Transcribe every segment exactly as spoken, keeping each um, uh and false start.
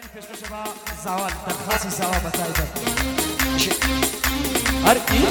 زوال تخاصي زوال بتاعتك هرقي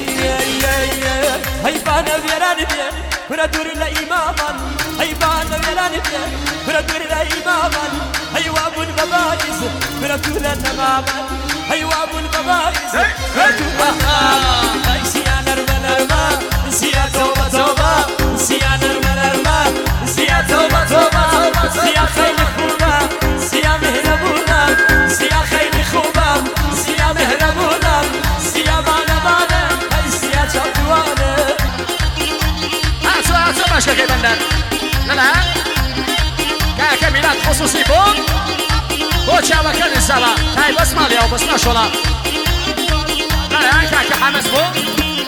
هيبان بيران بيان كنا دور الإماما هيبان بيران بيان كنا دور الإماما هيواب المبايز كنا دور النماما هيواب المبايز كنا دور هاي سيانا رمالرما سيا توبة توبة سيا نرمالرما سيا توبة توبة سيا خير خوبة سيا مهربونا سيا خير خوبة سيا مهربونا سيا مانا مانا هاي سيا جابوانا هاتوا هاتوا باشا كي بندر لا لا كاكا ميلاد خصوصي بون بوچا وكان الزلا هاي بس مالي او بس ناشولا لا لا كاكا حمس بون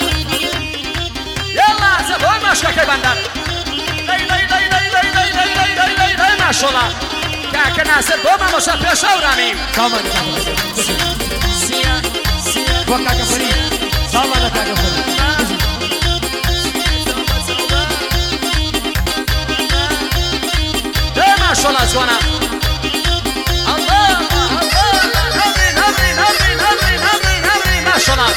يلا زبون باشا كي بندر لي لي لي لي لي لي لي لي لي لي ناشولا كاكا ناصر بوما مشا بيشا ورامي سامان سيا سيا وكاكا فريد سامان كاكا فريد ماشاءالله زوانا الله الله نبري نبري نبري نبري نبري نبري ماشاءالله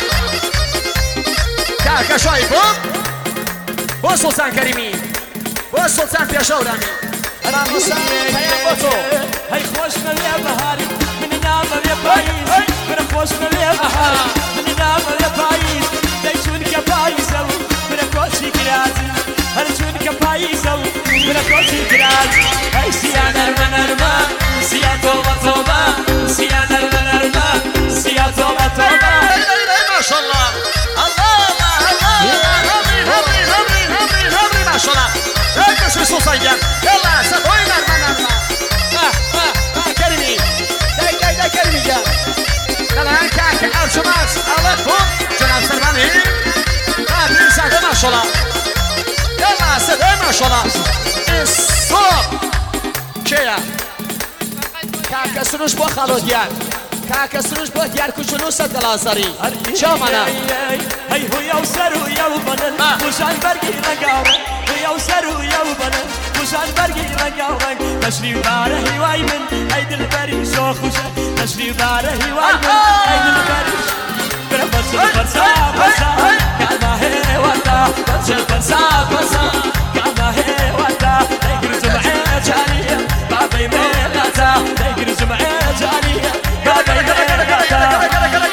كاكا شوي بوم بو سلطان كريمي بو سلطان بيشورامي انا مصمم هاي خوش مليا بهاري من نام يا بايز من خوش مليا بهاري من نام يا بايز ليشون كبايزو من كوشي كرازي هرشون كبايزو من كوشي كرازي هاي سيا نرما نرما سيا توبة توبة سيا نرما نرما سيا توبة توبة ما شاء الله الله الله الله نبري نبري نبري نبري نبري ما شاء الله هيك شو صوصيا يلا سبوي نرما نرما اه اه اه كريمي داي داي داي كريمي جا الان كاكا ارجماس الله بوم جناب سلماني اه بنساعده ما شاء الله يلا سبوي ما شاء الله الصوب چیا کاکا سروش با خالودیان کاکا سروش با دیار کجلوس دلازاری چه مانا هی هو یو سرو یو بنن خوشان برگی لگاون هو یو سرو یو بنن خوشان برگی لگاون تشریف داره هیوای من ای دل بری شو خوشه تشریف داره هیوای من ای دل بری برا برسل برسا برسا کاما هی وطا برسل برسا برسا کاما هی وطا نگر جمعه جانیه بابی میلاتا نگر جمعه جانیه بابی میلاتا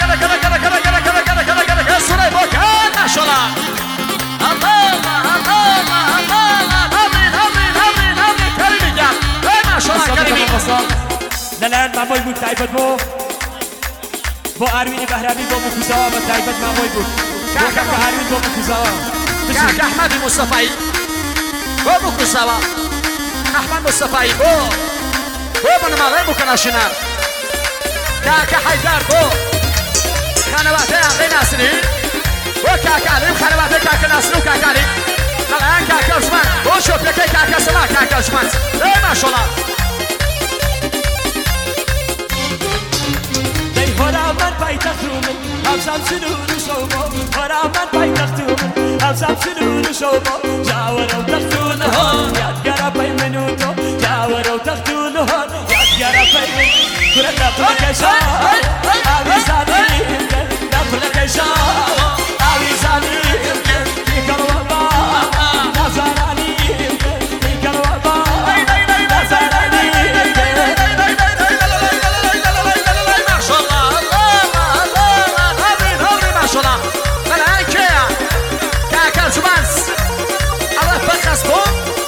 سوري بوكان ما شاء الله الله الله الله الله نبري نبري نبري نبري كريمي جا ما شاء الله كريمي لالان معمول بود تعیبت بو بو آروین بهرمی بو مکوزا و تعیبت معمول بود کاکا که آروین بو مکوزا كاكا احمد المصطفى بو مكوزا احمد مصطفى بو بو من مالي بو كناشنا كاكا حيدر بو خانواته عقلي ناصري وكاكا علي خانواته كاكا ناصري وكاكا علي الان كاكا عثمان وشوف لك كاكا سما كاكا عثمان اي ما شاء الله دی هرا من پایتختومن همسام شنو شوما هرا من پایتختومن همسام شنو شوما جاورو تختونه ها یادگارا پای منو تو جاورو تختونه ها یادگارا پای منو کرد نفلکشا آویزانی نفلکشا آویزانی بیکر وبا نزارانی بیکر وبا نزارانی ما شاء الله الله الله نبري نبري ما شاء الله الان كيا كاكا زبانس الله بخص بو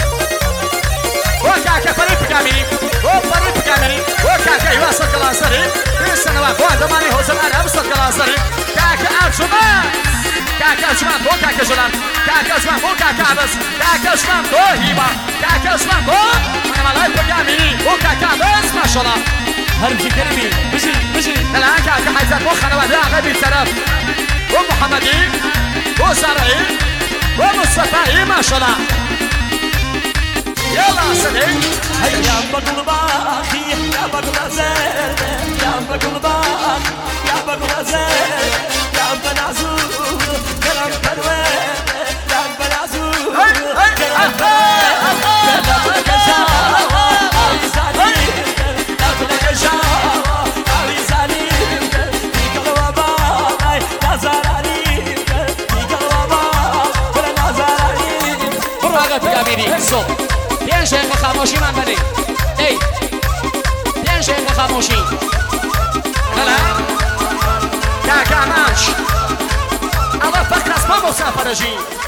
وكاكا فريق كاميري وفريق كاميري وكاكا يواصل كلاسري في السنوات وعندما يهوزن انا ابصد كلاسري كاكا ارجمان كاكا ارجمان بو كاكا جلال كاكا ارجمان بو كاكا عبس كاكا ارجمان بو هيبا كاكا ارجمان بو انا ملايك كاميري وكاكا عبس ما شاء الله هرمشي كريمي بجري بجري الان كاكا حيزر بو خنواده غبي الطرف ومحمدي وزرعي ومصطفى ما شاء الله يلا سليم يا بقول باخي يا بقول زين يا بقول باخي يا بقول زين يا بنازو كلام بنوين يا بنازو كلام بنوين كلام بنجاوا عايزاني كلام بنجاوا بیا میری صبح پنج دقیقه خاموشی من بده ای پنج دقیقه خاموشی بله دکمش اول فقط از ما مسافر جی